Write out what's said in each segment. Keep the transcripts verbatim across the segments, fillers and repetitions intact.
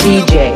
D J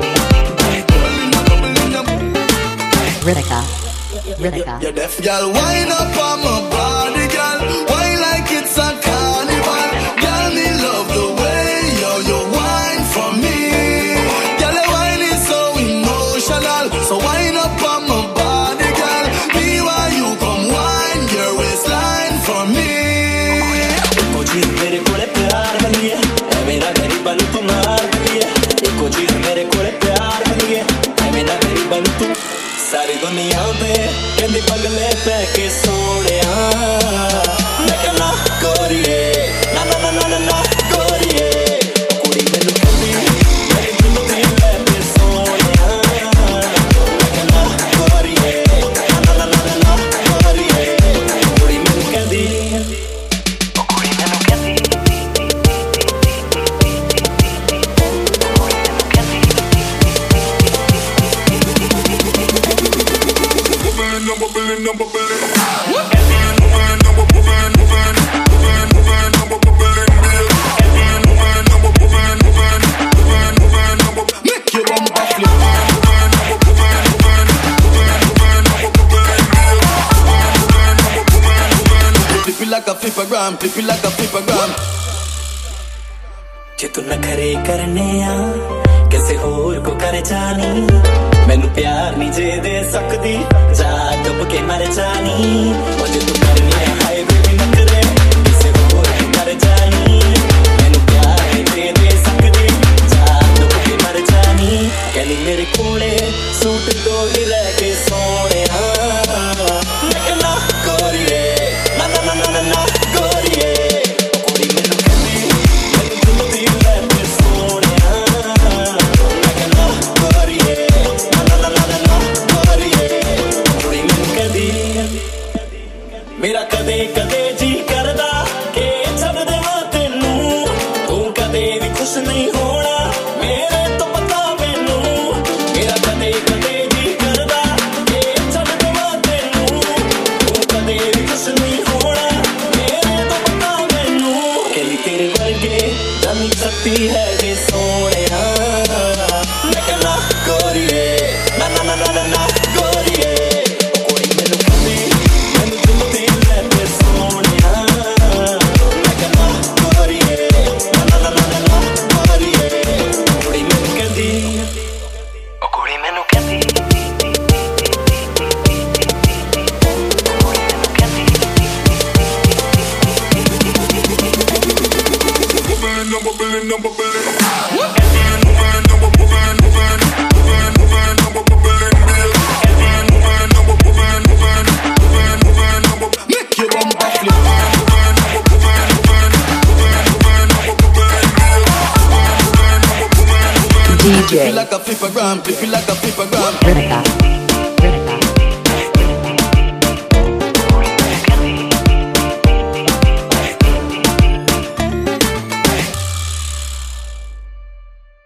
Ritika Ritika. You deaf girl, wind up on my body, girl. Wine like it's a carnival. Girl, me love the way yo you wine for me. Girl, your wine is so emotional. So wind up on my body, girl. Me why you come wine your waistline for me. एको चीज मेरे कोले प्यार बनी है, है मेरा गरीबन तू मार बनी है। एको चीज मेरे कोले प्यार बनी है, है मेरा गरीबन तू। सारी दुनिया पे कहंदी पगले पै के सोनिया, मैं कहना गोरिए ना ना ना ना ना ना गोरिए। कुड़ी मैनू कहंदी मेरी दिल दी लै पे सोनिया, मैं कहना गोरिए ना ना ना ना ना गोरिए। कुड़ी मैनू कहंदी कुड़ी मैनू कहंदी bubbling, I'm bubbling. Make your bumper flip. Flip it like a flippergram, flip it like a flippergram. जे तू नखरे करने आ किसे होर को कर जानी, मैनू प्यार नहीं जे दे सकदी, जा डुब के मर जानी। ओ जे तू करनी है हाय बेबी नखरे किसे होर को कर जानी, मैनू प्यार नहीं जे दे सकदी, जा डुब के मर जानी। कहनी मेरे कोले सूट दो ही रह के सोनिया, मैं कहना गोरिए ना ना ना ना ना गोरिए। कुड़ी मैनू कहंदी मैनू दिल दी लै पे सोनिया, मैं कहना गोरिए ना ना ना ना ना गोरिए। कुड़ी मैनू कहंदी मेरा कदे कदे जी करदा के छड्ड देवां तैनू, तू कदे भी खुश नहीं होना मेरे तो पता मैनू। मेरा कदे कदे जी करदा के छड्ड देवां तैनू, तू कदे भी खुश नहीं होना मेरे तो पता मैनू। कहनी तेरे वर्गे जानी सकती है जे सोनिया, मैं कहना गोरिए ना ना ना ना ना गोरिए। कुड़ी मैनू कहंदी मैनू दिल दी लै पे सोनिया, मैं कहना गोरिए ना ना ना ना ना गोरिए। कुड़ी मैनू कहंदी ओ कुड़ी मैनू कहंदी Bubbling, I'm bubbling, I'm bubbling. Make your bumper flip. D J Flip it like a flippergram, flip it like a flippergram. Ritika